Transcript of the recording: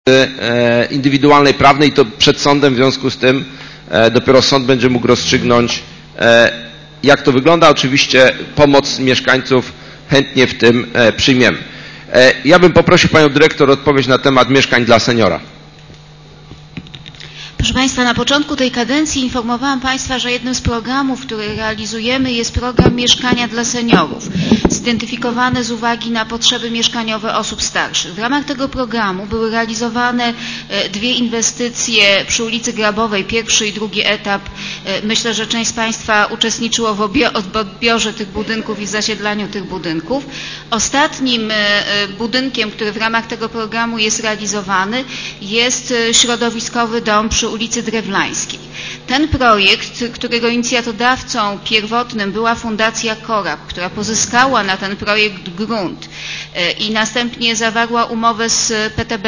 indywidualnej prawnej i to przed sądem, w związku z tym dopiero sąd będzie mógł rozstrzygnąć, jak to wygląda. Oczywiście pomoc mieszkańców chętnie w tym przyjmiemy. Ja bym poprosił Panią Dyrektor o odpowiedź na temat mieszkań dla seniora. Proszę Państwa, na początku tej kadencji informowałam Państwa, że jednym z programów, który realizujemy, jest program Mieszkania dla Seniorów, zidentyfikowany z uwagi na potrzeby mieszkaniowe osób starszych. W ramach tego programu były realizowane dwie inwestycje przy ulicy Grabowej, pierwszy i drugi etap. Myślę, że część z Państwa uczestniczyło w odbiorze tych budynków i zasiedlaniu tych budynków. Ostatnim budynkiem, który w ramach tego programu jest realizowany, jest środowiskowy dom przy ulicy Drewlańskiej. Ten projekt, którego inicjatodawcą pierwotnym była Fundacja Korab, która pozyskała na ten projekt grunt i następnie zawarła umowę z PTB